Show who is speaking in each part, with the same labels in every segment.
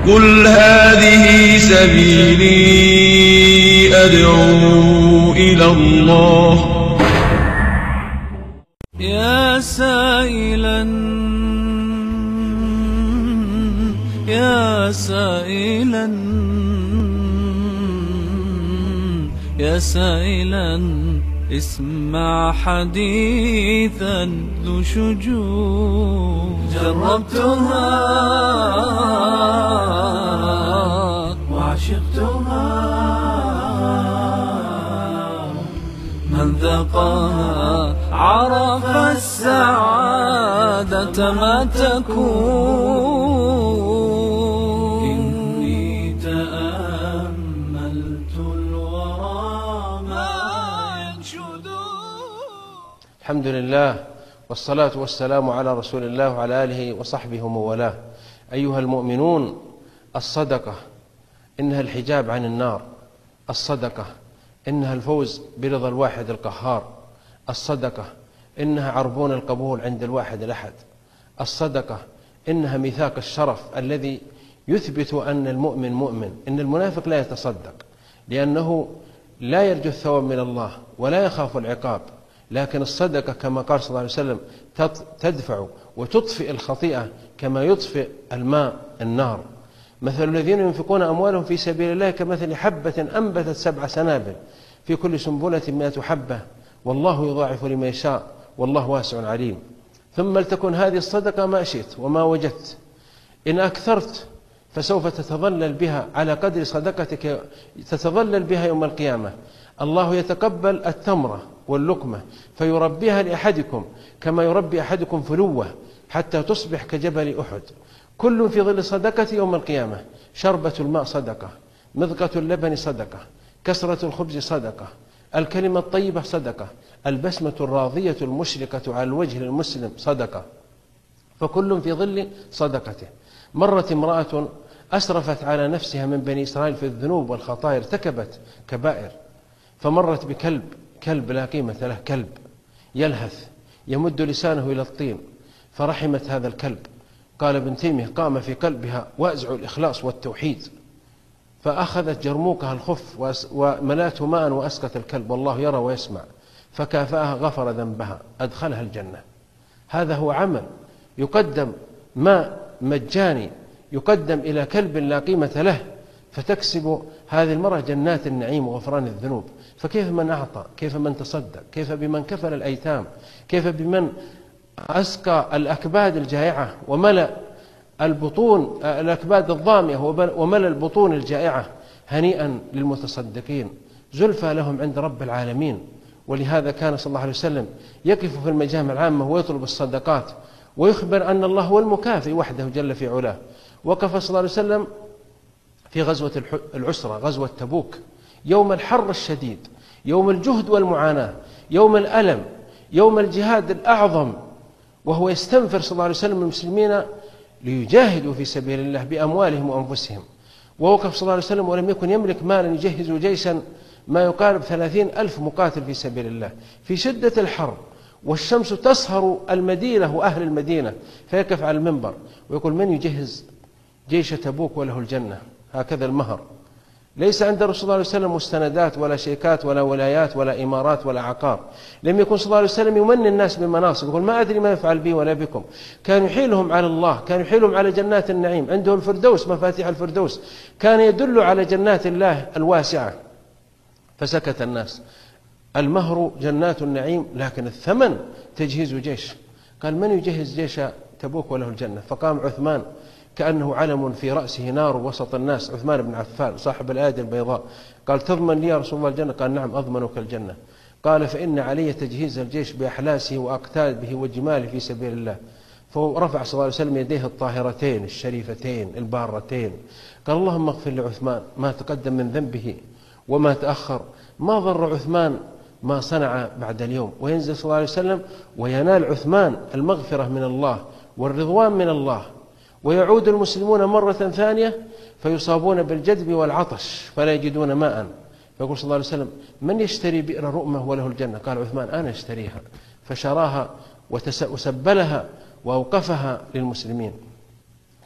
Speaker 1: قل هذه سبيلي أدعو إلى الله.
Speaker 2: يا سائلا يا سائلا يا سائلا اسمع حديثا ذو شجون جربتها وعشقتها من ذاقها عرف السعادة ما تكون. إني تأملت الورى ما ينشد.
Speaker 3: الحمد لله والصلاة والسلام على رسول الله وعلى آله وصحبه ومن والاه. أيها المؤمنون، الصدقة إنها الحجاب عن النار، الصدقة إنها الفوز برضا الواحد القهار، الصدقة إنها عربون القبول عند الواحد الأحد، الصدقة إنها ميثاق الشرف الذي يثبت أن المؤمن مؤمن. إن المنافق لا يتصدق لأنه لا يرجو الثواب من الله ولا يخاف العقاب، لكن الصدقة كما قال صلى الله عليه وسلم تدفع وتطفئ الخطيئة كما يطفئ الماء النار. مثل الذين ينفقون أموالهم في سبيل الله كمثل حبة أنبتت 7 سنابل في كل سنبلة 100 حبة والله يضاعف لمن يشاء والله واسع عليم. ثم لتكن هذه الصدقة ما شئت وما وجدت، إن أكثرت فسوف تتظلل بها على قدر صدقتك، تتظلل بها يوم القيامة. الله يتقبل التمرة واللقمة فيربيها لأحدكم كما يربي أحدكم فلوة حتى تصبح كجبل أحد. كل في ظل صدقة يوم القيامة. شربة الماء صدقة، مذقة اللبن صدقة، كسرة الخبز صدقة، الكلمة الطيبة صدقة، البسمة الراضية المشرقة على الوجه للمسلم صدقة، فكل في ظل صدقته. مرت امرأة أسرفت على نفسها من بني إسرائيل في الذنوب والخطايا، ارتكبت كبائر، فمرت بكلب، كلب لا قيمة له، كلب يلهث يمد لسانه إلى الطين، فرحمت هذا الكلب. قال ابن تيمية قام في قلبها وازع الإخلاص والتوحيد، فأخذت جرموكها الخف وملاته ماء وأسقت الكلب والله يرى ويسمع، فكافأها غفر ذنبها أدخلها الجنة. هذا هو عمل يقدم، ماء مجاني يقدم إلى كلب لا قيمة له، فتكسب هذه المرأة جنات النعيم وغفران الذنوب. فكيف من أعطى، كيف من تصدق، كيف بمن كفل الأيتام، كيف بمن أسقى الأكباد الجائعة وملأ البطون الأكباد الظامية وملأ البطون الجائعة. هنيئا للمتصدقين، زلفى لهم عند رب العالمين. ولهذا كان صلى الله عليه وسلم يقف في المجامع العامة ويطلب الصدقات ويخبر أن الله هو المكافئ وحده جل في علاه. وقف صلى الله عليه وسلم في غزوة العسرة، غزوة تبوك، يوم الحر الشديد، يوم الجهد والمعاناة، يوم الألم، يوم الجهاد الأعظم، وهو يستنفر صلى الله عليه وسلم المسلمين ليجاهدوا في سبيل الله بأموالهم وأنفسهم. ووقف صلى الله عليه وسلم ولم يكن يملك مالا يجهز جيشا ما يقارب 30,000 مقاتل في سبيل الله في شدة الحر، والشمس تصهر المدينة وأهل المدينة، فيقف على المنبر ويقول من يجهز جيش تبوك وله الجنة. هكذا المهر. ليس عند رسول الله صلى الله عليه وسلم مستندات ولا شيكات ولا ولايات ولا إمارات ولا عقار. لم يكن صلى الله عليه وسلم يمني الناس بمناصب، يقول ما أدري ما يفعل بي ولا بكم. كان يحيلهم على الله، كان يحيلهم على جنات النعيم، عنده الفردوس، مفاتيح الفردوس، كان يدل على جنات الله الواسعة. فسكت الناس. المهر جنات النعيم، لكن الثمن تجهيز جيش. قال من يجهز جيش تبوك وله الجنة؟ فقام عثمان كأنه علم في رأسه نار وسط الناس، عثمان بن عفان صاحب الآية البيضاء. قال تضمن لي يا رسول الله الجنة؟ قال نعم أضمنك الجنة. قال فإن علي تجهيز الجيش بأحلاسه وأقتابه وجماله في سبيل الله. فرفع صلى الله عليه وسلم يديه الطاهرتين الشريفتين البارتين، قال اللهم اغفر لعثمان ما تقدم من ذنبه وما تأخر، ما ضر عثمان ما صنع بعد اليوم. وينزل صلى الله عليه وسلم وينال عثمان المغفرة من الله والرضوان من الله، ويعود المسلمون مرة ثانية فيصابون بالجدب والعطش فلا يجدون ماء. فيقول صلى الله عليه وسلم من يشتري بئر رؤمة وله الجنة؟ قال عثمان أنا اشتريها. فشراها وسبلها وأوقفها للمسلمين.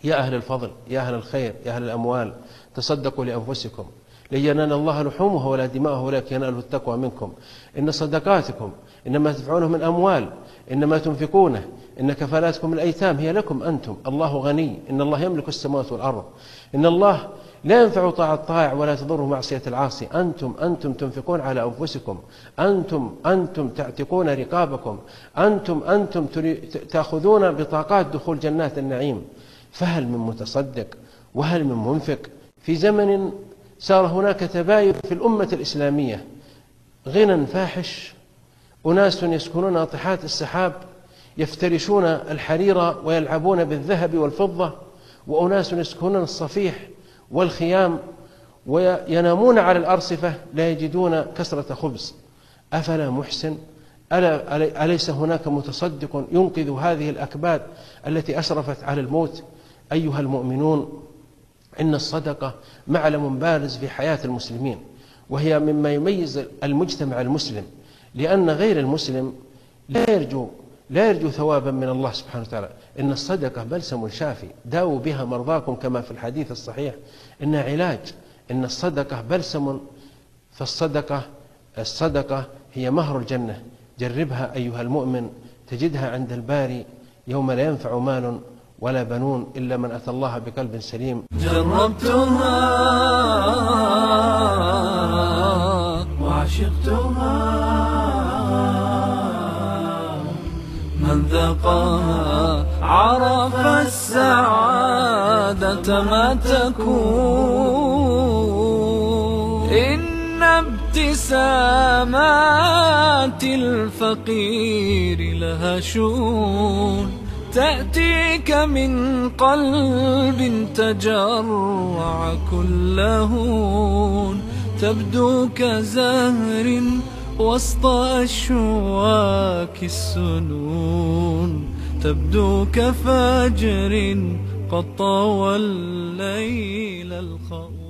Speaker 3: يا أهل الفضل، يا أهل الخير، يا أهل الأموال، تصدقوا لأنفسكم لن ينال الله لحومها ولا دماءه ولكن يناله التقوى منكم. إن صدقاتكم إنما تدفعونه من أموال، إنما تنفقونه، إن كفالاتكم الأيتام هي لكم أنتم. الله غني، إن الله يملك السماوات والأرض، إن الله لا ينفع طاعة الطائع ولا تضره معصية العاصي. أنتم تنفقون على أنفسكم، أنتم تعتقون رقابكم، أنتم تأخذون بطاقات دخول جنات النعيم. فهل من متصدق وهل من منفق في زمن صار هناك تباين في الأمة الإسلامية؟ غنى فاحش، أناس يسكنون ناطحات السحاب يفترشون الحرير ويلعبون بالذهب والفضة، وأناس يسكنون الصفيح والخيام وينامون على الأرصفة لا يجدون كسرة خبز. أفلا محسن؟ أليس هناك متصدق ينقذ هذه الأكباد التي أشرفت على الموت؟ أيها المؤمنون، إن الصدقة معلم بارز في حياة المسلمين، وهي مما يميز المجتمع المسلم، لأن غير المسلم لا يرجو ثوابا من الله سبحانه وتعالى. إن الصدقة بلسم شافي، داووا بها مرضاكم كما في الحديث الصحيح، إنها علاج. إن الصدقة بلسم، الصدقة هي مهر الجنة. جربها أيها المؤمن، تجدها عند الباري يوم لا ينفع مال ولا بنون إلا من أتى الله بقلب سليم.
Speaker 2: جربتها وعشقتها، من ذاقها عرف السعادة ما تكون. إن ابتسامات الفقير لها شؤون، تأتيك من قلب تجرع كل هون، تبدو كزهر وسط أشواك السنون، تبدو كفجر قد طوى الليل الخوف.